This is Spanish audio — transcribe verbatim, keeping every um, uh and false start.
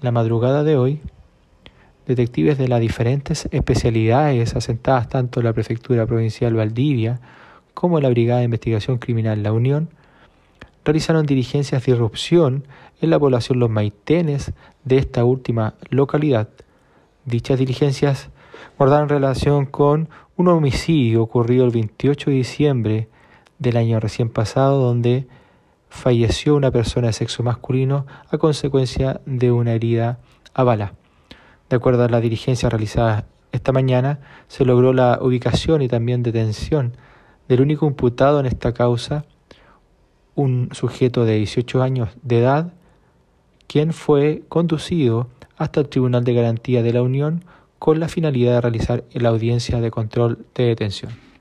la madrugada de hoy, detectives de las diferentes especialidades asentadas tanto en la Prefectura Provincial Valdivia como en la Brigada de Investigación Criminal La Unión realizaron diligencias de irrupción en la población Los Maitenes de esta última localidad. Dichas diligencias guardaron relación con un homicidio ocurrido el veintiocho de diciembre del año recién pasado, donde falleció una persona de sexo masculino a consecuencia de una herida a bala. De acuerdo a la diligencia realizada esta mañana, se logró la ubicación y también detención del único imputado en esta causa, un sujeto de dieciocho años de edad, quien fue conducido hasta el Tribunal de Garantía de la Unión con la finalidad de realizar la audiencia de control de detención.